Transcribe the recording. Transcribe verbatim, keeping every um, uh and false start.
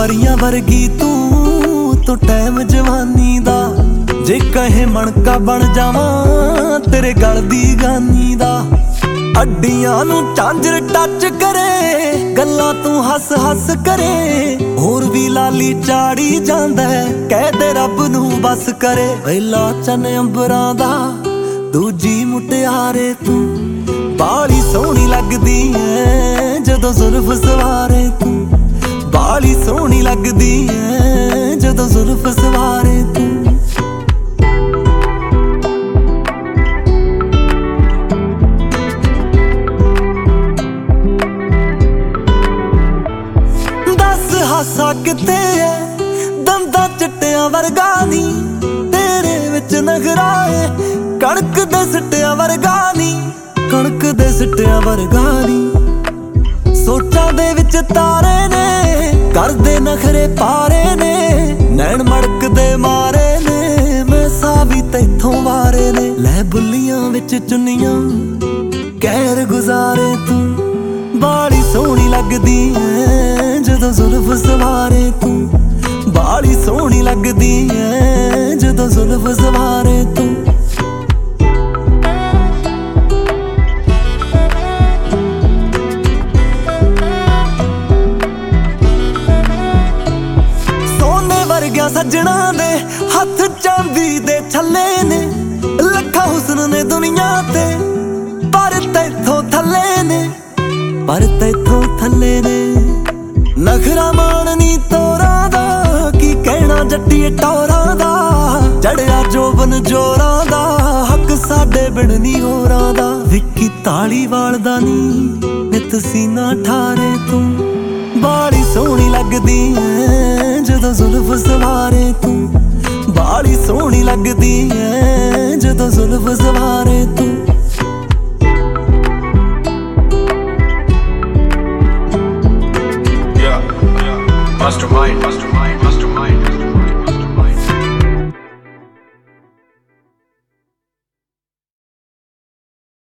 परियां वर्गी तू तो टाइम जवानी दा, जे कहे मणका बन जावां तेरे गल दी गानी दा। अड्डियां नू झांजर टच करे, गल्लां तू हस हस करे, होर भी लाली चाड़ी जांदा है, कह दे रब नू बस करे। पहला चन अंबरां दा, दूजी मुटियारे तू, बाली सोहनी लगदी है जदों जुल्फ सवारे तू, बाली सोहनी लगदी है जदों जुल्फ सवारे तू। हासा किते है दंदा चिट्टियां वर्गा नी, तेरे विच नखरा है कणक दे सिट्टियां वर्गा नी, कणक दे सिट्टियां वर्गा नी। सोचां दे विच तारे ने करदे नखरे पारे ने, नैन मड़क दे मारे ने, मैं सावी तैथों वारे ने। लै बुल्लियां विच चुन्नियां कहर गुजारे तू, बाली सोहनी लगदी है जदों जुल्फ सवारे तू, बाली सोहनी लगदी है जदों जुल्फ सवारे तू। सोने वर्गिया सज्जणा दे हथ चांदी दे छल्ले ने, लखा हुस्न ने दुनिया ते पर तैथों थल्ले ने, पर तैथों थल्ले ने। नखरा माणनी तोरा दा, की कहना जट्टीए टोरा दा, चढ़िया जोबन जोरा दा, हक साडे बिन नी होरां दा। विक्की धालीवाल दा नी नित सीना ठारे तू, बाली सोहनी लगदी है जदों जुल्फ सवारे तू, बाली सोहनी लगदी है जदों जुल्फ सवारे तू। Mastermind, mastermind.